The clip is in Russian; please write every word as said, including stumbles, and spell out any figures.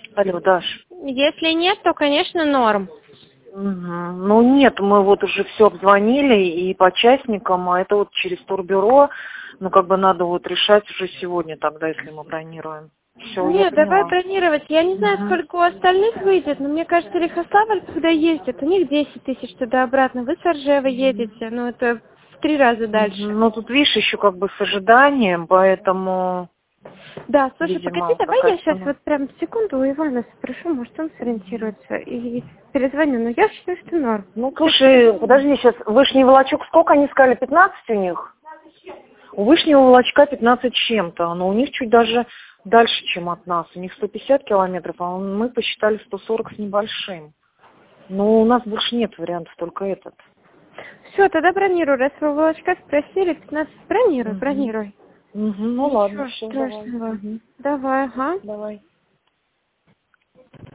Алло, Даш. Если нет, то, конечно, норм. Угу. Ну нет, мы вот уже все обзвонили и по частникам, а это вот через турбюро, ну как бы надо вот решать уже сегодня тогда, если мы бронируем. Все, я Нет, давай поняла. бронировать. Я не знаю, Угу. сколько у остальных выйдет, но мне кажется, Лихославль, когда ездит, у них десять тысяч туда-обратно. Вы с Ржевой едете, ну это в три раза дальше. Ну тут видишь еще как бы с ожиданием, поэтому... Да, слушай, погоди, Видимо, давай какая я сейчас цена. вот прям секунду у Ивана спрошу, может он сориентируется, и перезвоню. Но я считаю, что норм. Ну, слушай, подожди, сейчас вышний волочок, сколько они сказали, пятнадцать у них? У вышнего волочка пятнадцать с чем-то, но у них чуть даже дальше, чем от нас. У них сто пятьдесят километров, а мы посчитали сто сорок с небольшим. Но у нас больше нет вариантов, только этот. Все, тогда бронируй. Раз вы у волочка спросили, пятнадцать бронируй, Угу. бронируй. Угу, ну ладно, Ничего все, давай. страшного. Угу. Давай, ага. Давай.